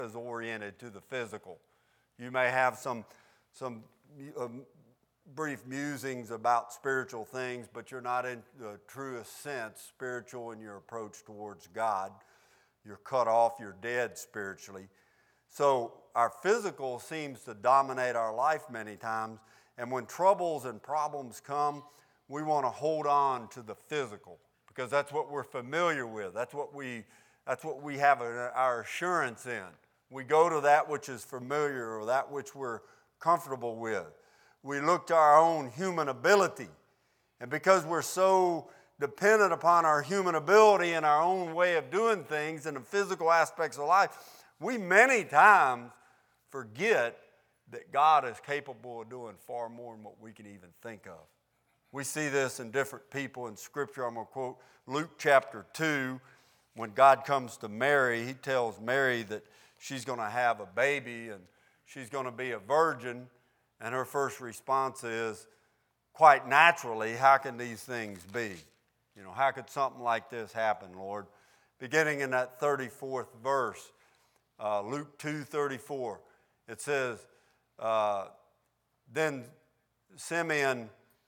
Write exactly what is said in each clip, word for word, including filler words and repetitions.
is oriented to the physical. You may have some, some um, brief musings about spiritual things, but you're not in the truest sense spiritual in your approach towards God. You're cut off, you're dead spiritually. So our physical seems to dominate our life many times, and when troubles and problems come, we want to hold on to the physical because that's what we're familiar with. That's what we, that's what we have our assurance in. We go to that which is familiar or that which we're comfortable with. We look to our own human ability, and because we're so dependent upon our human ability and our own way of doing things and the physical aspects of life, we many times forget that God is capable of doing far more than what we can even think of. We see this in different people in Scripture. I'm going to quote Luke chapter two. When God comes to Mary, he tells Mary that she's going to have a baby and she's going to be a virgin. And her first response is, quite naturally, how can these things be? You know, how could something like this happen, Lord? Beginning in that thirty-fourth verse, uh, Luke two thirty-four, it says, uh, then Simeon,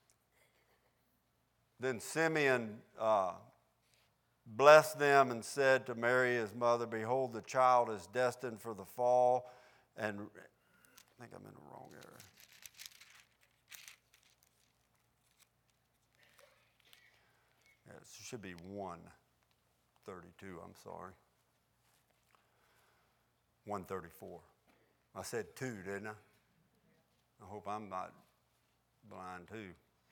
then Simeon uh, blessed them and said to Mary his mother, behold, the child is destined for the fall. And I think I'm in the wrong area. Yeah, it should be one thirty-two, I'm sorry. one thirty-four. I said two, didn't I? I hope I'm not blind too.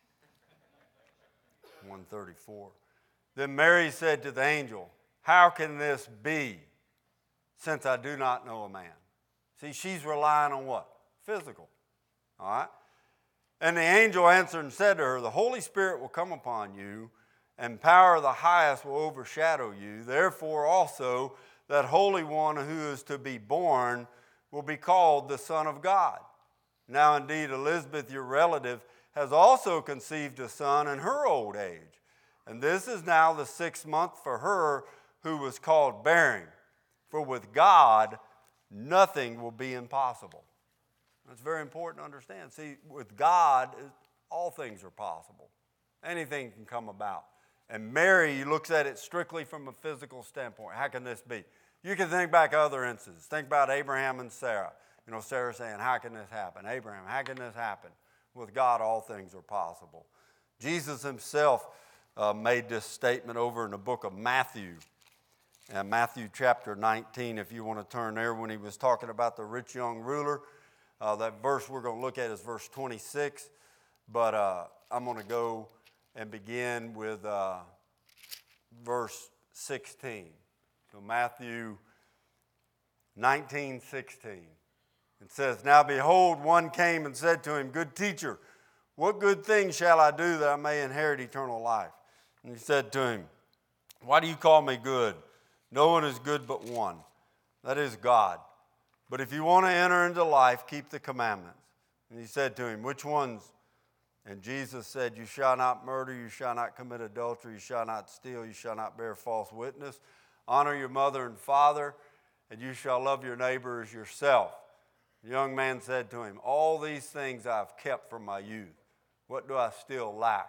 one thirty-four. Then Mary said to the angel, how can this be, since I do not know a man? See, she's relying on what? Physical. All right? And the angel answered and said to her, the Holy Spirit will come upon you, and power of the highest will overshadow you. Therefore also that Holy One who is to be born will be called the Son of God. Now indeed Elizabeth, your relative, has also conceived a son in her old age. And this is now the sixth month for her who was called barren. For with God, nothing will be impossible. That's very important to understand. See, with God, all things are possible. Anything can come about. And Mary looks at it strictly from a physical standpoint. How can this be? You can think back other instances. Think about Abraham and Sarah. You know, Sarah saying, how can this happen? Abraham, how can this happen? With God, all things are possible. Jesus himself uh, made this statement over in the book of Matthew. And Matthew chapter nineteen, if you want to turn there, when he was talking about the rich young ruler. Uh, that verse we're going to look at is verse twenty-six. But uh, I'm going to go and begin with uh, verse sixteen. So Matthew nineteen sixteen. It says, now behold, one came and said to him, good teacher, what good thing shall I do that I may inherit eternal life? And he said to him, why do you call me good? No one is good but one, that is God. But if you want to enter into life, keep the commandments. And he said to him, which ones? And Jesus said, you shall not murder, you shall not commit adultery, you shall not steal, you shall not bear false witness. Honor your mother and father, and you shall love your neighbor as yourself. The young man said to him, all these things I've kept from my youth. What do I still lack?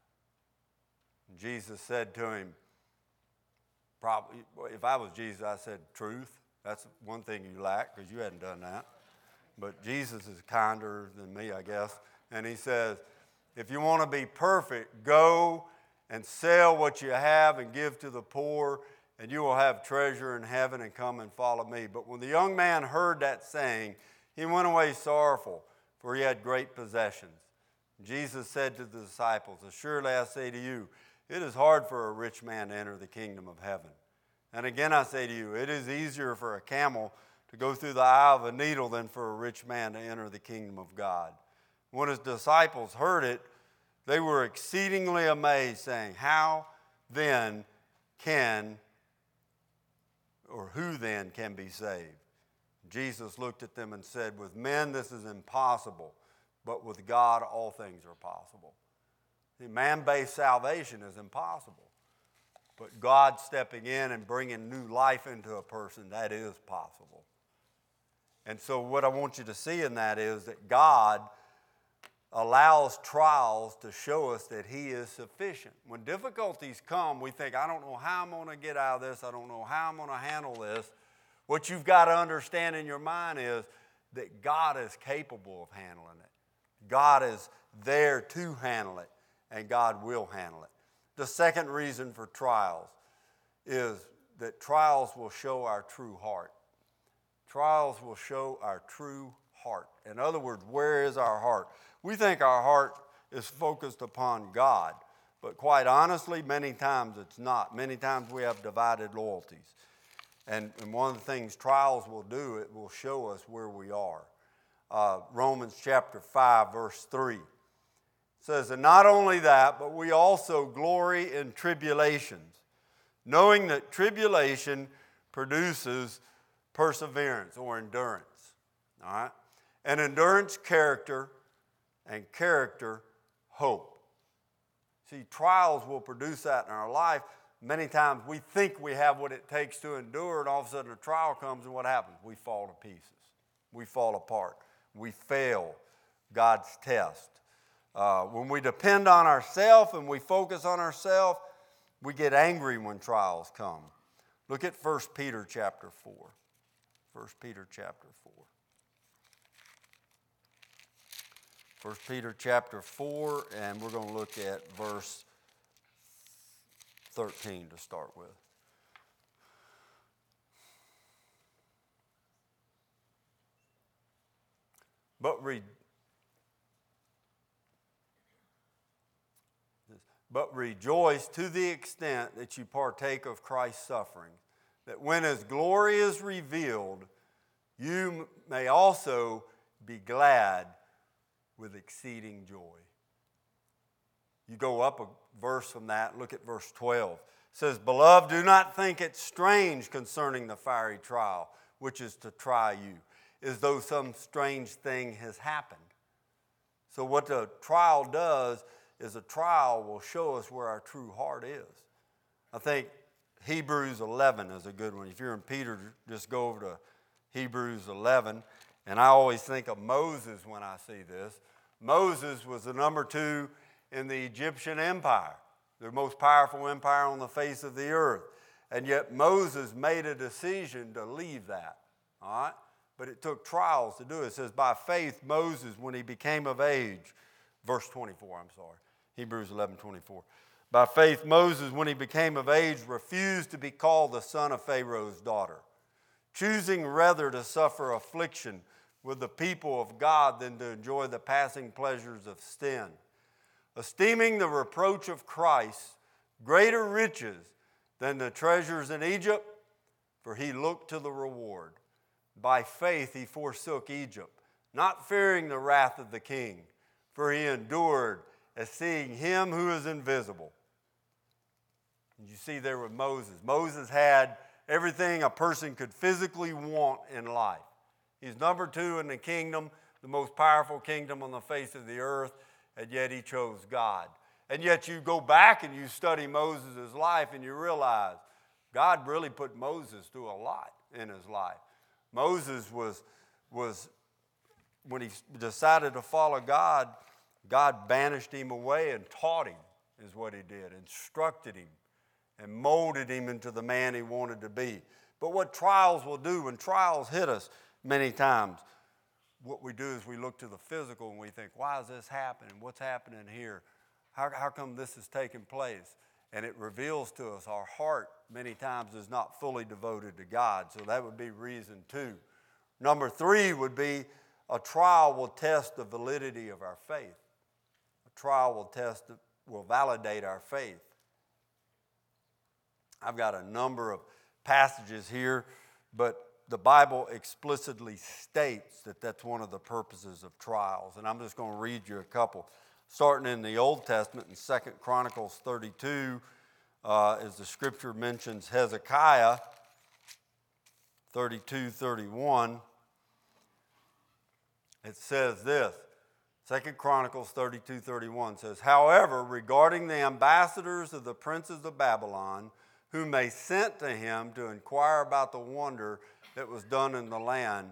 And Jesus said to him, probably, if I was Jesus, I said, truth. That's one thing you lack because you hadn't done that. But Jesus is kinder than me, I guess. And he says, if you want to be perfect, go and sell what you have and give to the poor, and you will have treasure in heaven, and come and follow me. But when the young man heard that saying, he went away sorrowful, for he had great possessions. Jesus said to the disciples, assuredly I say to you, it is hard for a rich man to enter the kingdom of heaven. And again I say to you, it is easier for a camel to go through the eye of a needle than for a rich man to enter the kingdom of God. When his disciples heard it, they were exceedingly amazed, saying, how then can, or who then can be saved? Jesus looked at them and said, with men this is impossible, but with God all things are possible. See, man-based salvation is impossible. But God stepping in and bringing new life into a person, that is possible. And so what I want you to see in that is that God allows trials to show us that he is sufficient. When difficulties come, we think, I don't know how I'm going to get out of this. I don't know how I'm going to handle this. What you've got to understand in your mind is that God is capable of handling it. God is there to handle it, and God will handle it. The second reason for trials is that trials will show our true heart. Trials will show our true heart. In other words, where is our heart? We think our heart is focused upon God, but quite honestly, many times it's not. Many times we have divided loyalties. And, and one of the things trials will do, it will show us where we are. Uh, Romans chapter five, verse three says, and not only that, but we also glory in tribulations, knowing that tribulation produces perseverance or endurance. All right? And endurance, character, and character, hope. See, trials will produce that in our life. Many times we think we have what it takes to endure, and all of a sudden a trial comes, and what happens? We fall to pieces. We fall apart. We fail God's test. Uh, when we depend on ourselves and we focus on ourselves, we get angry when trials come. Look at First Peter chapter four. First Peter chapter four. First Peter chapter four, and we're going to look at verse thirteen to start with. But read. But rejoice to the extent that you partake of Christ's suffering, that when his glory is revealed, you may also be glad with exceeding joy. You go up a verse from that, look at verse twelve. It says, beloved, do not think it strange concerning the fiery trial, which is to try you, as though some strange thing has happened. So what the trial does is a trial will show us where our true heart is. I think Hebrews eleven is a good one. If you're in Peter, just go over to Hebrews eleven. And I always think of Moses when I see this. Moses was the number two in the Egyptian empire, the most powerful empire on the face of the earth. And yet Moses made a decision to leave that. All right? But it took trials to do it. It says, by faith, Moses, when he became of age, verse twenty-four, I'm sorry. Hebrews eleven twenty-four. By faith, Moses, when he became of age, refused to be called the son of Pharaoh's daughter, choosing rather to suffer affliction with the people of God than to enjoy the passing pleasures of sin, esteeming the reproach of Christ greater riches than the treasures in Egypt, for he looked to the reward. By faith he forsook Egypt, not fearing the wrath of the king, for he endured as seeing him who is invisible. And you see there with Moses. Moses had everything a person could physically want in life. He's number two in the kingdom, the most powerful kingdom on the face of the earth, and yet he chose God. And yet you go back and you study Moses' life and you realize God really put Moses through a lot in his life. Moses was, was when he decided to follow God, God banished him away and taught him, is what he did, instructed him, and molded him into the man he wanted to be. But what trials will do, when trials hit us many times, what we do is we look to the physical and we think, why is this happening? What's happening here? How, how come this is taking place? And it reveals to us our heart many times is not fully devoted to God. So that would be reason two. Number three would be a trial will test the validity of our faith. A trial will test, will validate our faith. I've got a number of passages here, but the Bible explicitly states that that's one of the purposes of trials. And I'm just going to read you a couple. Starting in the Old Testament, in Second Chronicles thirty-two, uh, as the scripture mentions Hezekiah, thirty-two thirty-one, it says this. Second Chronicles thirty-two thirty-one says, however, regarding the ambassadors of the princes of Babylon, whom they sent to him to inquire about the wonder that was done in the land,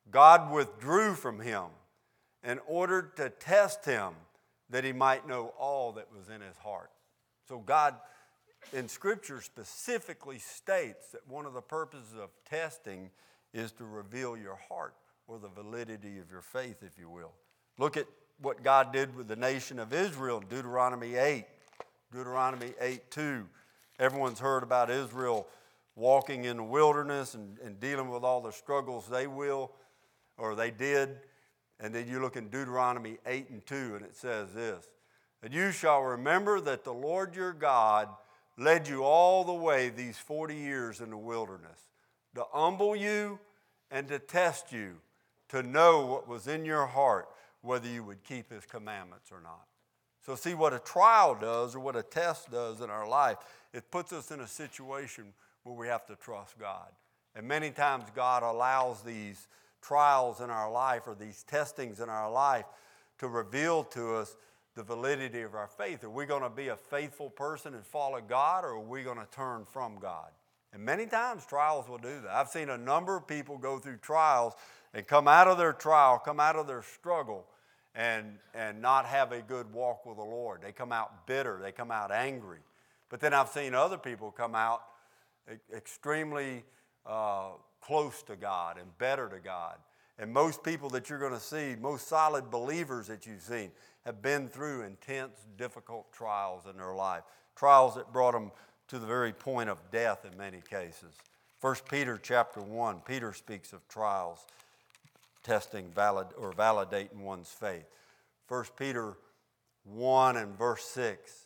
God withdrew from him in order to test him that he might know all that was in his heart. So God in Scripture specifically states that one of the purposes of testing is to reveal your heart or the validity of your faith, if you will. Look at what God did with the nation of Israel in Deuteronomy eight. Deuteronomy eight two. Everyone's heard about Israel walking in the wilderness and, and dealing with all the struggles they will, or they did. And then you look in Deuteronomy eight and two, and it says this: "And you shall remember that the Lord your God led you all the way these forty years in the wilderness, to humble you and to test you, to know what was in your heart, whether you would keep his commandments or not." So see what a trial does, or what a test does in our life. It puts us in a situation where we have to trust God. And many times God allows these trials in our life, or these testings in our life, to reveal to us the validity of our faith. Are we going to be a faithful person and follow God, or are we going to turn from God? And many times trials will do that. I've seen a number of people go through trials and come out of their trial, come out of their struggle, and, and not have a good walk with the Lord. They come out bitter. They come out angry. But then I've seen other people come out extremely uh, close to God and better to God. And most people that you're going to see, most solid believers that you've seen, have been through intense, difficult trials in their life. Trials that brought them to the very point of death in many cases. First Peter chapter one, Peter speaks of trials testing valid or validating one's faith. First Peter one and verse six.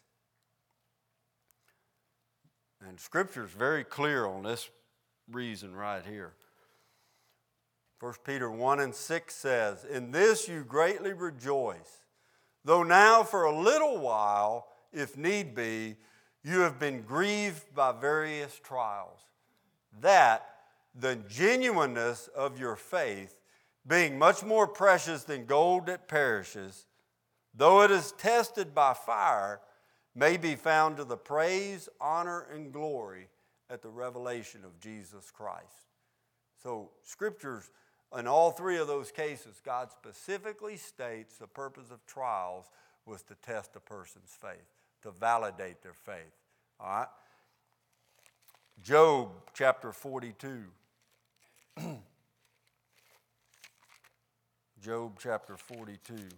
And Scripture is very clear on this reason right here. First Peter one and six says, "In this you greatly rejoice, though now for a little while, if need be, you have been grieved by various trials, that the genuineness of your faith, being much more precious than gold that perishes, though it is tested by fire, may be found to the praise, honor, and glory at the revelation of Jesus Christ." So Scriptures, in all three of those cases, God specifically states the purpose of trials was to test a person's faith, to validate their faith. All right? Job chapter forty-two. Job chapter forty-two.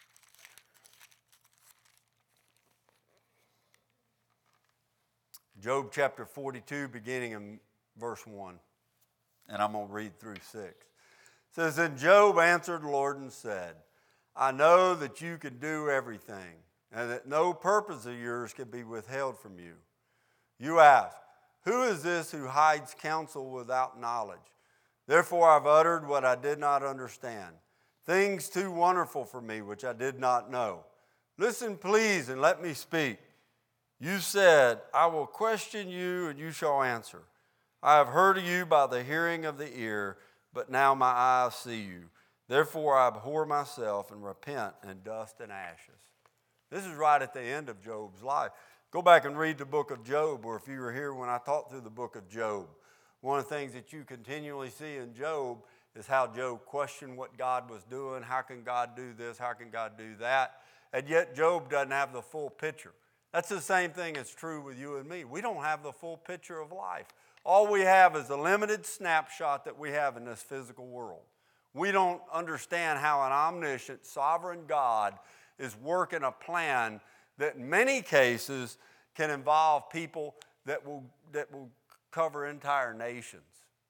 Job chapter forty-two, beginning in verse one. And I'm going to read through six. It says, "Then Job answered the Lord and said, I know that you can do everything, and that no purpose of yours can be withheld from you. You ask, who is this who hides counsel without knowledge? Therefore I've uttered what I did not understand, things too wonderful for me which I did not know. Listen, please, and let me speak. You said, I will question you, and you shall answer. I have heard of you by the hearing of the ear, but now my eyes see you. Therefore I abhor myself and repent in dust and ashes." This is right at the end of Job's life. Go back and read the book of Job, or if you were here when I taught through the book of Job. One of the things that you continually see in Job is how Job questioned what God was doing. How can God do this? How can God do that? And yet Job doesn't have the full picture. That's the same thing that's true with you and me. We don't have the full picture of life. All we have is a limited snapshot that we have in this physical world. We don't understand how an omniscient, sovereign God is working a plan that in many cases can involve people that will, that will cover entire nations.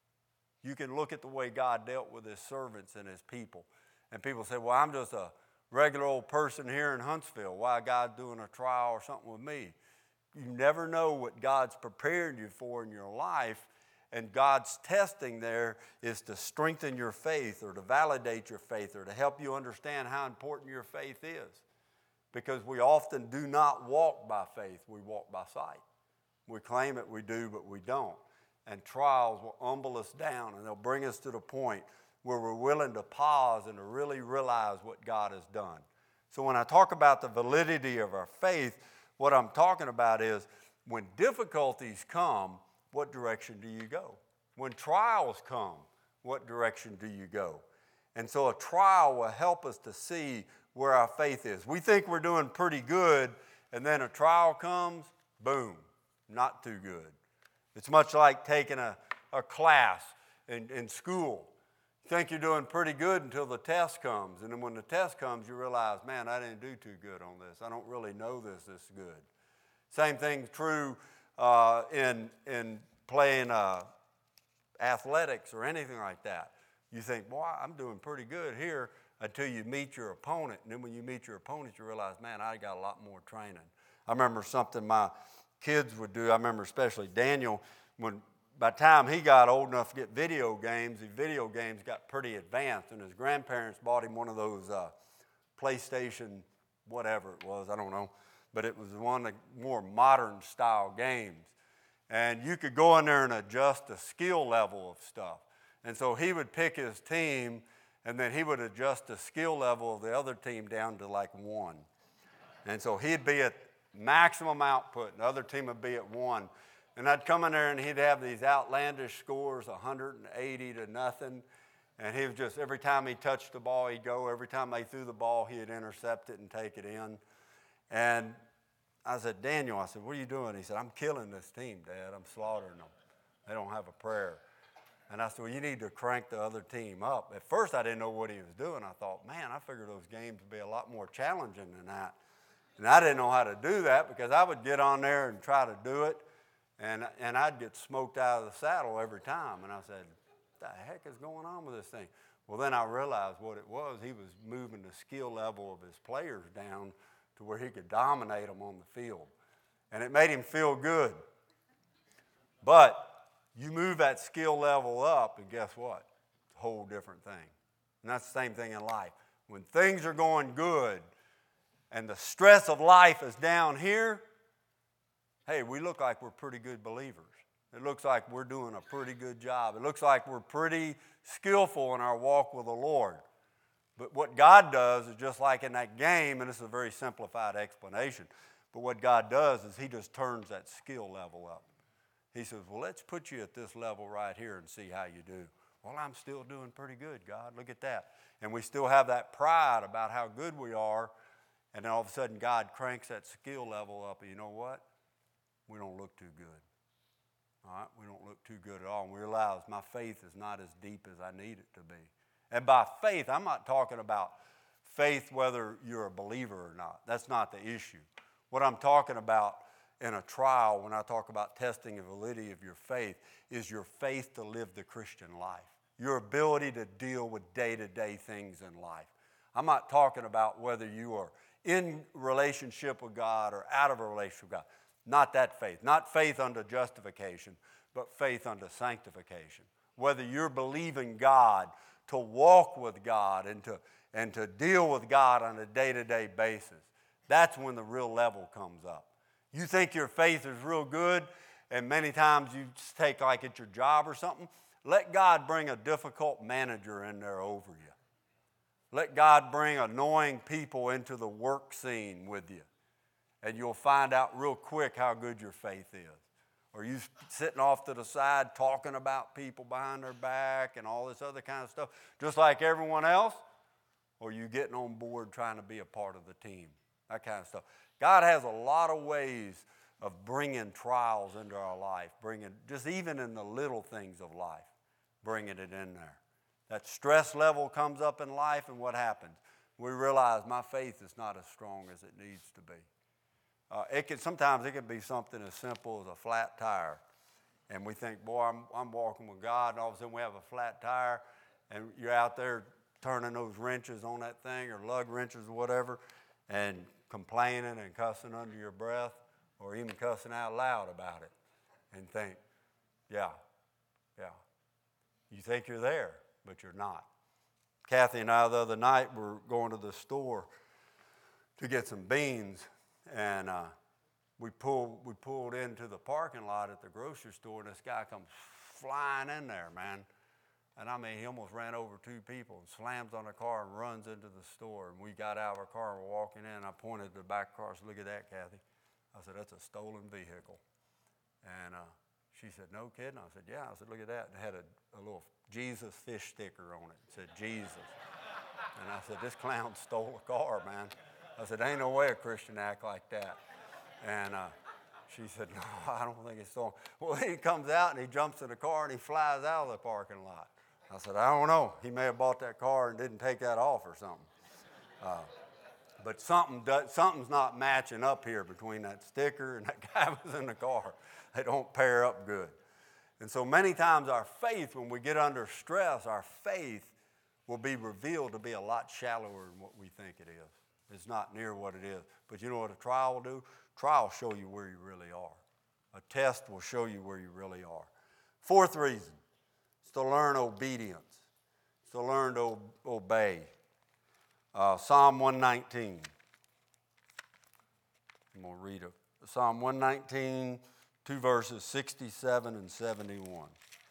You can look at the way God dealt with his servants and his people. And people say, well, I'm just a regular old person here in Huntsville. Why God's doing a trial or something with me? You never know what God's prepared you for in your life. And God's testing there is to strengthen your faith, or to validate your faith, or to help you understand how important your faith is. Because we often do not walk by faith, we walk by sight. We claim it, we do, but we don't. And trials will humble us down, and they'll bring us to the point where we're willing to pause and to really realize what God has done. So when I talk about the validity of our faith, what I'm talking about is when difficulties come, what direction do you go? When trials come, what direction do you go? And so a trial will help us to see where our faith is. We think we're doing pretty good, and then a trial comes, boom, not too good. It's much like taking a, a class in, in school. You think you're doing pretty good until the test comes. And then when the test comes, you realize, man, I didn't do too good on this. I don't really know this this good. Same thing's true uh, in, in playing uh, athletics or anything like that. You think, boy, I'm doing pretty good here until you meet your opponent. And then when you meet your opponent, you realize, man, I got a lot more training. I remember something my kids would do. I remember especially Daniel, when by the time he got old enough to get video games, the video games got pretty advanced. And his grandparents bought him one of those uh, PlayStation, whatever it was, I don't know. But it was one of the more modern style games. And you could go in there and adjust the skill level of stuff. And so he would pick his team, and then he would adjust the skill level of the other team down to like one. And so he'd be at maximum output, and the other team would be at one. And I'd come in there, and he'd have these outlandish scores, one hundred eighty to nothing. And he was just, every time he touched the ball, he'd go. Every time they threw the ball, he'd intercept it and take it in. And I said, Daniel, I said, what are you doing? He said, I'm killing this team, Dad. I'm slaughtering them. They don't have a prayer. And I said, well, you need to crank the other team up. At first, I didn't know what he was doing. I thought, man, I figured those games would be a lot more challenging than that. And I didn't know how to do that because I would get on there and try to do it, and, and I'd get smoked out of the saddle every time. And I said, what the heck is going on with this thing? Well, then I realized what it was. He was moving the skill level of his players down to where he could dominate them on the field. And it made him feel good. But you move that skill level up, and guess what? It's a whole different thing. And that's the same thing in life. When things are going good and the stress of life is down here, hey, we look like we're pretty good believers. It looks like we're doing a pretty good job. It looks like we're pretty skillful in our walk with the Lord. But what God does is just like in that game, and this is a very simplified explanation, but what God does is he just turns that skill level up. He says, well, let's put you at this level right here and see how you do. Well, I'm still doing pretty good, God. Look at that. And we still have that pride about how good we are, and then all of a sudden God cranks that skill level up, and you know what? We don't look too good. All right? We don't look too good at all. And we realize my faith is not as deep as I need it to be. And by faith, I'm not talking about faith whether you're a believer or not. That's not the issue. What I'm talking about in a trial, when I talk about testing the validity of your faith, is your faith to live the Christian life. Your ability to deal with day-to-day things in life. I'm not talking about whether you are in relationship with God or out of a relationship with God. Not that faith. Not faith unto justification, but faith unto sanctification. Whether you're believing God to walk with God and to, and to deal with God on a day-to-day basis. That's when the real level comes up. You think your faith is real good, and many times you just take like at your job or something, let God bring a difficult manager in there over you. Let God bring annoying people into the work scene with you, and you'll find out real quick how good your faith is. Or you sitting off to the side talking about people behind their back and all this other kind of stuff, just like everyone else, or you getting on board trying to be a part of the team, that kind of stuff. God has a lot of ways of bringing trials into our life, bringing just even in the little things of life, bringing it in there. That stress level comes up in life, and what happens? We realize my faith is not as strong as it needs to be. Uh, it can sometimes it can be something as simple as a flat tire, and we think, boy, I'm, I'm walking with God, and all of a sudden we have a flat tire, and you're out there turning those wrenches on that thing, or lug wrenches or whatever, and complaining and cussing under your breath, or even cussing out loud about it, and think, yeah, yeah, you think you're there, but you're not. Kathy and I the other night were going to the store to get some beans. And uh, we pulled we pulled into the parking lot at the grocery store, and this guy comes flying in there, man. And I mean, he almost ran over two people and slams on the car and runs into the store. And we got out of our car and we're walking in. And I pointed to the back car. I said, look at that, Kathy. I said, that's a stolen vehicle. And uh, she said, no kidding? I said, yeah. I said, look at that. And it had a, a little Jesus fish sticker on it. It said Jesus. And I said, this clown stole a car, man. I said, ain't no way a Christian act like that. And uh, she said, no, I don't think it's stolen. Well, he comes out and he jumps in the car and he flies out of the parking lot. I said, I don't know. He may have bought that car and didn't take that off or something. Uh, but something does, something's not matching up here between that sticker and that guy was in the car. They don't pair up good. And so many times our faith, when we get under stress, our faith will be revealed to be a lot shallower than what we think it is. It's not near what it is. But you know what a trial will do? Trial will show you where you really are. A test will show you where you really are. Fourth reason is to learn obedience. It's to learn to obey. Uh, Psalm one nineteen. I'm going to read it. Psalm one nineteen, two verses sixty-seven and seventy-one.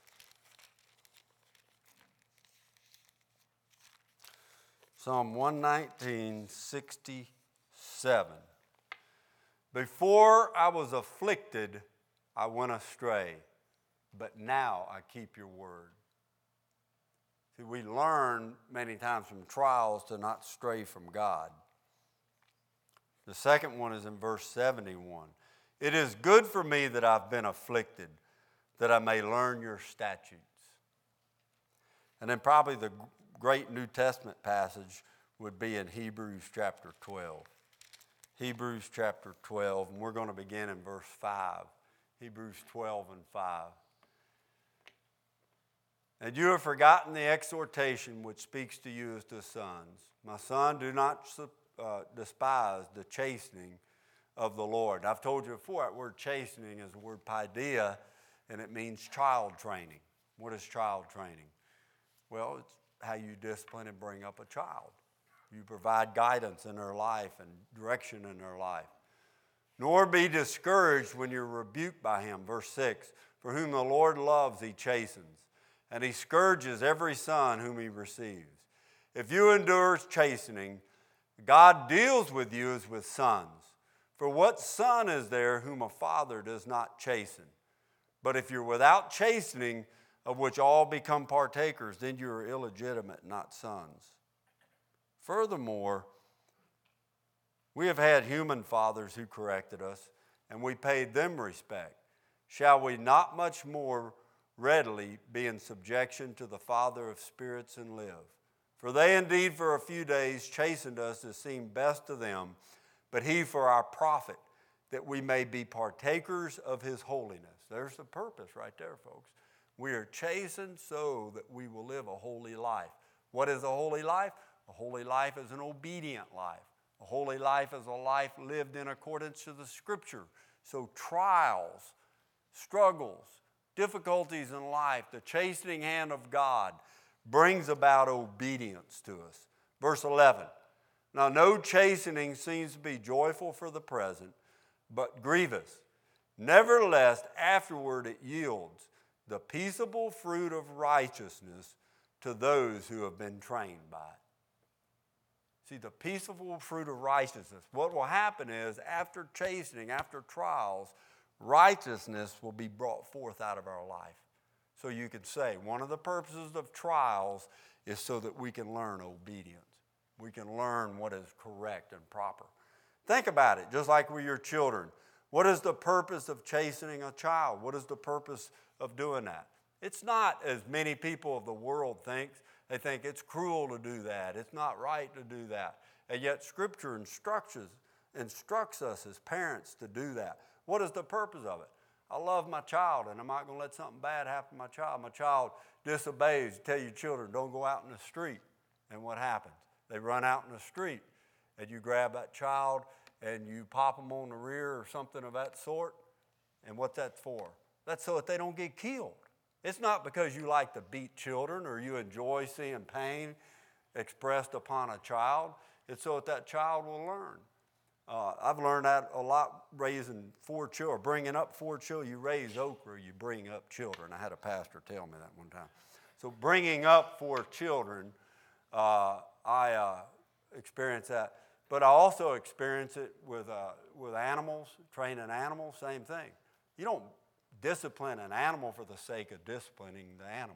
Psalm one nineteen, sixty-seven. Before I was afflicted, I went astray, but now I keep your word. See, we learn many times from trials to not stray from God. The second one is in verse seventy-one. It is good for me that I've been afflicted, that I may learn your statutes. And then probably the great New Testament passage would be in Hebrews chapter twelve. Hebrews chapter twelve, and we're going to begin in verse five. Hebrews twelve and five. And you have forgotten the exhortation which speaks to you as to sons. My son, do not uh, despise the chastening of the Lord. I've told you before, that word chastening is the word paideia, and it means child training. What is child training? Well, it's how you discipline and bring up a child. You provide guidance in their life and direction in their life. Nor be discouraged when you're rebuked by him. Verse six, for whom the Lord loves, he chastens, and he scourges every son whom he receives. If you endure chastening, God deals with you as with sons. For what son is there whom a father does not chasten? But if you're without chastening, of which all become partakers, then you are illegitimate, not sons. Furthermore, we have had human fathers who corrected us, and we paid them respect. Shall we not much more readily be in subjection to the Father of spirits and live? For they indeed for a few days chastened us as seemed best to them, but he for our profit, that we may be partakers of his holiness. There's the purpose right there, folks. We are chastened so that we will live a holy life. What is a holy life? A holy life is an obedient life. A holy life is a life lived in accordance to the Scripture. So trials, struggles, difficulties in life, the chastening hand of God brings about obedience to us. Verse eleven. Now no chastening seems to be joyful for the present, but grievous. Nevertheless, afterward it yields the peaceable fruit of righteousness to those who have been trained by it. See, the peaceable fruit of righteousness. What will happen is, after chastening, after trials, righteousness will be brought forth out of our life. So you could say, one of the purposes of trials is so that we can learn obedience. We can learn what is correct and proper. Think about it, just like with your children. What is the purpose of chastening a child? What is the purpose of doing that? It's not as many people of the world think. They think it's cruel to do that. It's not right to do that. And yet Scripture instructs us, instructs us as parents to do that. What is the purpose of it? I love my child, and I'm not going to let something bad happen to my child. My child disobeys. You tell your children, don't go out in the street. And what happens? They run out in the street, and you grab that child, and you pop them on the rear or something of that sort. And what's that for? That's so that they don't get killed. It's not because you like to beat children or you enjoy seeing pain expressed upon a child. It's so that that child will learn. Uh, I've learned that a lot raising four children, bringing up four children. You raise okra, you bring up children. I had a pastor tell me that one time. So bringing up four children, uh, I uh, experienced that. But I also experience it with, uh, with animals, training animals, same thing. You don't discipline an animal for the sake of disciplining the animal.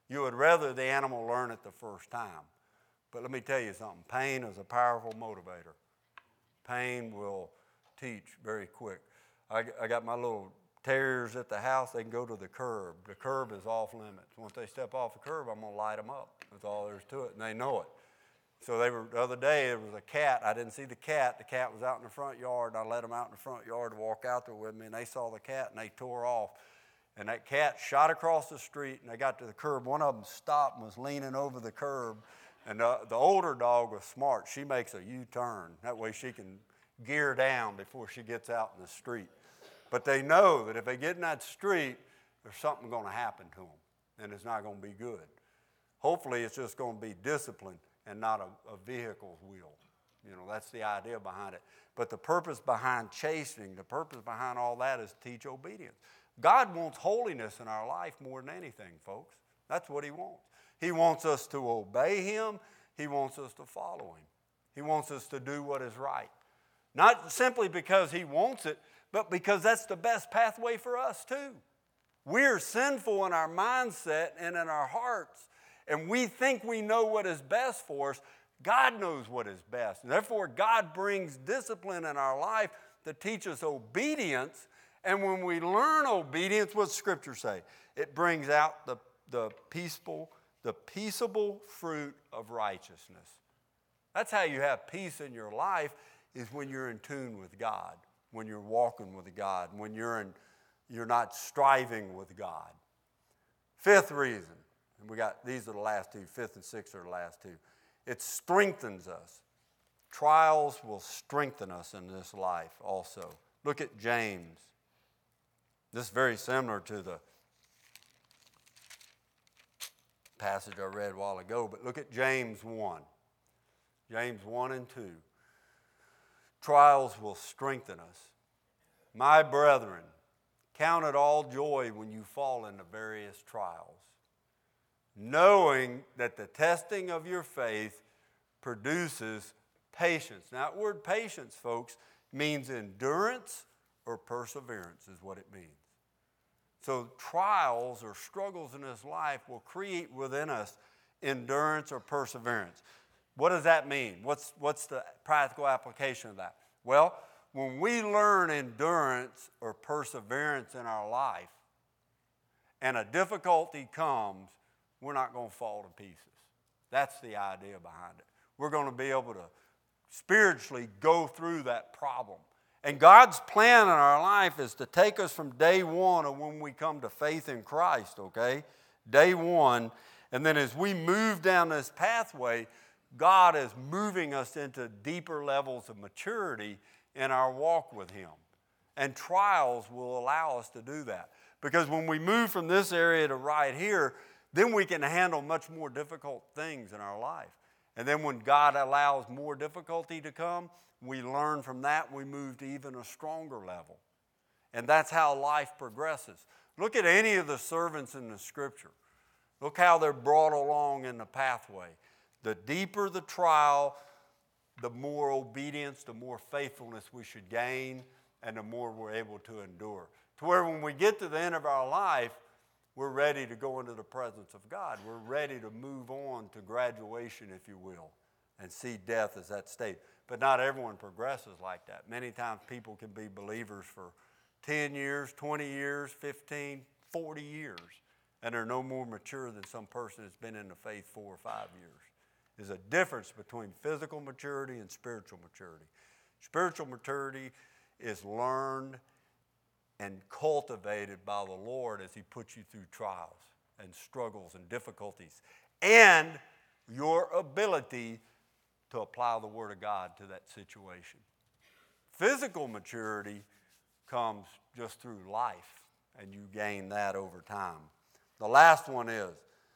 You would rather the animal learn it the first time. But let me tell you something. Pain is a powerful motivator. Pain will teach very quick. I, I got my little terriers at the house. They can go to the curb. The curb is off limits. Once they step off the curb, I'm going to light them up. That's all there is to it, and they know it. So they were, the other day, there was a cat. I didn't see the cat. The cat was out in the front yard, and I let them out in the front yard to walk out there with me, and they saw the cat, and they tore off. And that cat shot across the street, and they got to the curb. One of them stopped and was leaning over the curb, and the, the older dog was smart. She makes a U-turn. That way she can gear down before she gets out in the street. But they know that if they get in that street, there's something going to happen to them, and it's not going to be good. Hopefully, it's just going to be discipline and not a, a vehicle's wheel. You know, that's the idea behind it. But the purpose behind chastening, the purpose behind all that is to teach obedience. God wants holiness in our life more than anything, folks. That's what he wants. He wants us to obey him. He wants us to follow him. He wants us to do what is right. Not simply because he wants it, but because that's the best pathway for us too. We're sinful in our mindset and in our hearts, and we think we know what is best for us. God knows what is best. And therefore, God brings discipline in our life to teach us obedience. And when we learn obedience, what does Scripture say? It brings out the, the peaceful, the peaceable fruit of righteousness. That's how you have peace in your life, is when you're in tune with God, when you're walking with God, when you're in, you're not striving with God. Fifth reason, and we got, these are the last two, fifth and sixth are the last two. It strengthens us. Trials will strengthen us in this life also. Look at James. This is very similar to the passage I read a while ago, but look at James one. James one and two. Trials will strengthen us. My brethren, count it all joy when you fall into various trials, knowing that the testing of your faith produces patience. Now, that word patience, folks, means endurance or perseverance is what it means. So trials or struggles in this life will create within us endurance or perseverance. What does that mean? What's, what's the practical application of that? Well, when we learn endurance or perseverance in our life and a difficulty comes, we're not going to fall to pieces. That's the idea behind it. We're going to be able to spiritually go through that problem. And God's plan in our life is to take us from day one of when we come to faith in Christ, okay? Day one. And then as we move down this pathway, God is moving us into deeper levels of maturity in our walk with him. And trials will allow us to do that. Because when we move from this area to right here, then we can handle much more difficult things in our life. And then when God allows more difficulty to come, we learn from that, we move to even a stronger level. And that's how life progresses. Look at any of the servants in the Scripture. Look how they're brought along in the pathway. The deeper the trial, the more obedience, the more faithfulness we should gain, and the more we're able to endure. To where when we get to the end of our life, we're ready to go into the presence of God. We're ready to move on to graduation, if you will, and see death as that state. But not everyone progresses like that. Many times people can be believers for ten years, twenty years, fifteen, forty years, and they're no more mature than some person that's been in the faith four or five years. There's a difference between physical maturity and spiritual maturity. Spiritual maturity is learned and cultivated by the Lord as he puts you through trials and struggles and difficulties, and your ability to apply the Word of God to that situation. Physical maturity comes just through life, and you gain that over time. The last one is,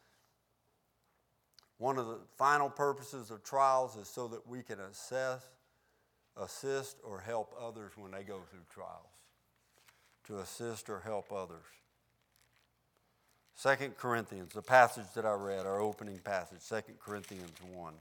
one of the final purposes of trials is so that we can assess, assist, or help others when they go through trials. To assist or help others. Second Corinthians, the passage that I read, our opening passage, Second Corinthians one.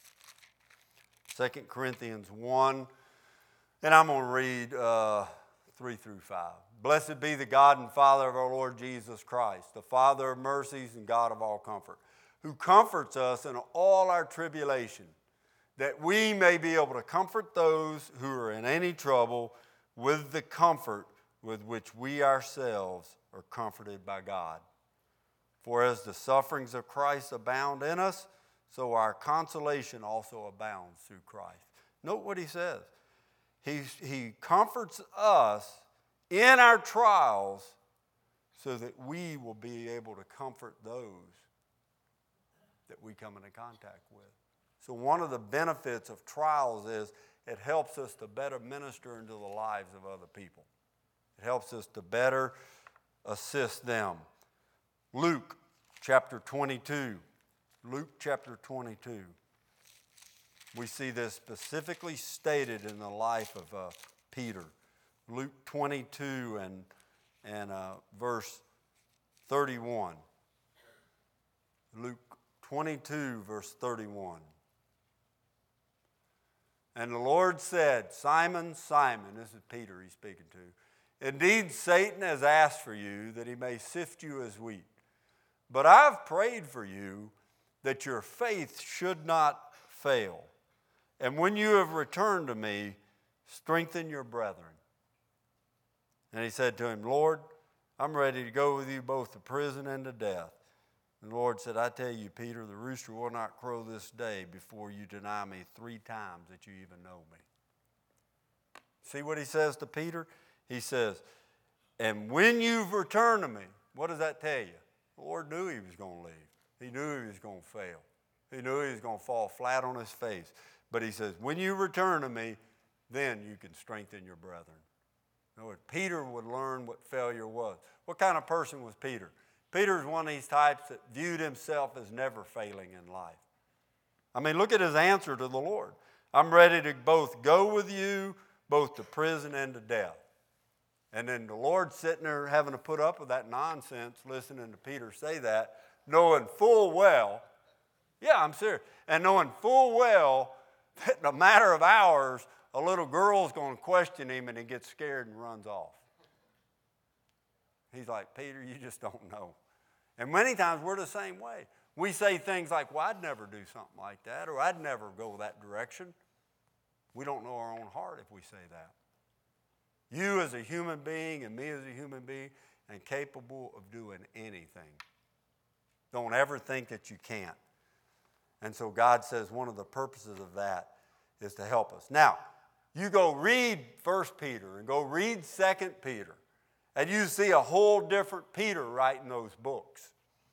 Second Corinthians one, and I'm going to read uh, three through five. Blessed be the God and Father of our Lord Jesus Christ, the Father of mercies and God of all comfort, who comforts us in all our tribulation, that we may be able to comfort those who are in any trouble with the comfort with which we ourselves are comforted by God. For as the sufferings of Christ abound in us, so our consolation also abounds through Christ. Note what he says. He, he comforts us in our trials so that we will be able to comfort those that we come into contact with. So one of the benefits of trials is it helps us to better minister into the lives of other people. It helps us to better assist them. Luke chapter twenty-two. Luke chapter twenty-two. We see this specifically stated in the life of uh, Peter. Luke twenty-two and, and uh, verse thirty-one. Luke twenty-two, verse thirty-one. And the Lord said, Simon, Simon, this is Peter he's speaking to, indeed Satan has asked for you that he may sift you as wheat. But I've prayed for you that your faith should not fail. And when you have returned to me, strengthen your brethren. And he said to him, Lord, I'm ready to go with you both to prison and to death. And the Lord said, I tell you, Peter, the rooster will not crow this day before you deny me three times that you even know me. See what he says to Peter? He says, and when you've returned to me, what does that tell you? The Lord knew he was going to leave. He knew he was going to fail. He knew he was going to fall flat on his face. But he says, when you return to me, then you can strengthen your brethren. In other words, Peter would learn what failure was. What kind of person was Peter? Peter's one of these types that viewed himself as never failing in life. I mean, look at his answer to the Lord. I'm ready to both go with you, both to prison and to death. And then the Lord sitting there having to put up with that nonsense, listening to Peter say that, knowing full well, yeah, I'm serious, and knowing full well that in a matter of hours, a little girl's going to question him and he gets scared and runs off. He's like, Peter, you just don't know. And many times we're the same way. We say things like, well, I'd never do something like that, or I'd never go that direction. We don't know our own heart if we say that. You as a human being and me as a human being and capable of doing anything. Don't ever think that you can't. And so God says one of the purposes of that is to help us. Now, you go read First Peter and go read Second Peter, and you see a whole different Peter writing those books.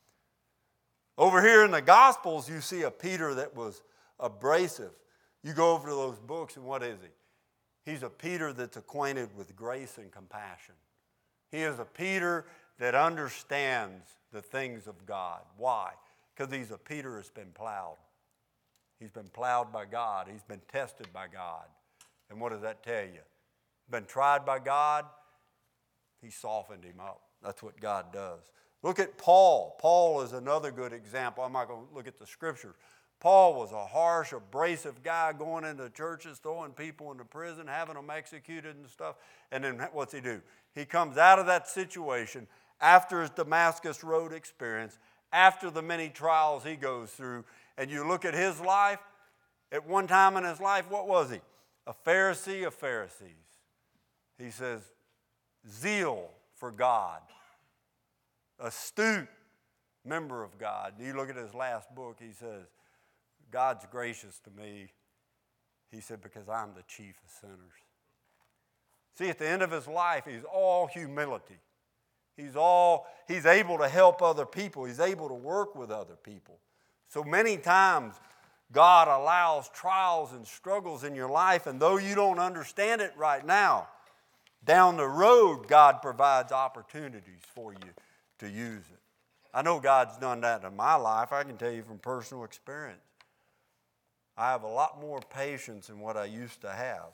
Over here in the Gospels, you see a Peter that was abrasive. You go over to those books, and what is he? He's a Peter that's acquainted with grace and compassion. He is a Peter that understands the things of God. Why? Because he's a Peter that's been plowed. He's been plowed by God. He's been tested by God. And what does that tell you? Been tried by God, he softened him up. That's what God does. Look at Paul. Paul is another good example. I'm not going to look at the scriptures. Paul was a harsh, abrasive guy going into churches, throwing people into prison, having them executed and stuff. And then what's he do? He comes out of that situation after his Damascus Road experience, after the many trials he goes through. And you look at his life, at one time in his life, what was he? A Pharisee of Pharisees. He says, zeal for God. Astute member of God. You look at his last book, he says, God's gracious to me, he said, because I'm the chief of sinners. See, at the end of his life, he's all humility. He's all, he's able to help other people. He's able to work with other people. So many times, God allows trials and struggles in your life, and though you don't understand it right now, down the road, God provides opportunities for you to use it. I know God's done that in my life. I can tell you from personal experience. I have a lot more patience than what I used to have.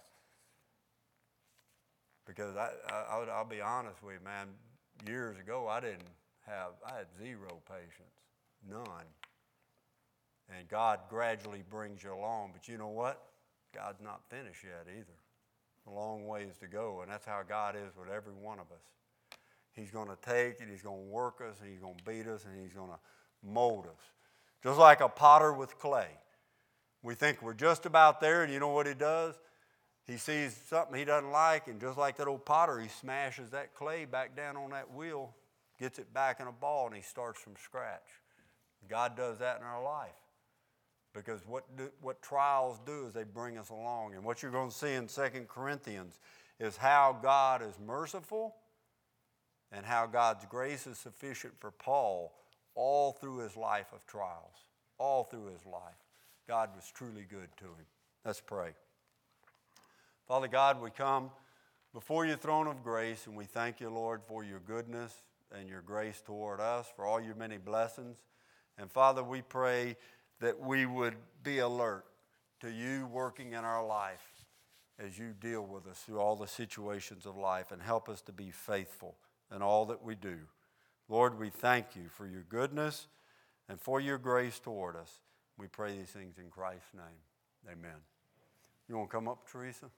Because I, I, I'll be honest with you, man, years ago I didn't have, I had zero patience, none. And God gradually brings you along. But you know what? God's not finished yet either. a long ways to go, and that's how God is with every one of us. He's going to take and he's going to work us, and he's going to beat us, and he's going to mold us. Just like a potter with clay. We think we're just about there, and you know what he does? He sees something he doesn't like, and just like that old potter, he smashes that clay back down on that wheel, gets it back in a ball, and he starts from scratch. God does that in our life. Because what, do, what trials do is they bring us along. And what you're going to see in Second Corinthians is how God is merciful and how God's grace is sufficient for Paul all through his life of trials. All through his life. God was truly good to him. Let's pray. Father God, we come before your throne of grace, and we thank you, Lord, for your goodness and your grace toward us, for all your many blessings. And Father, we pray that we would be alert to you working in our life as you deal with us through all the situations of life, and help us to be faithful in all that we do. Lord, we thank you for your goodness and for your grace toward us. We pray these things in Christ's name. Amen. You want to come up, Teresa?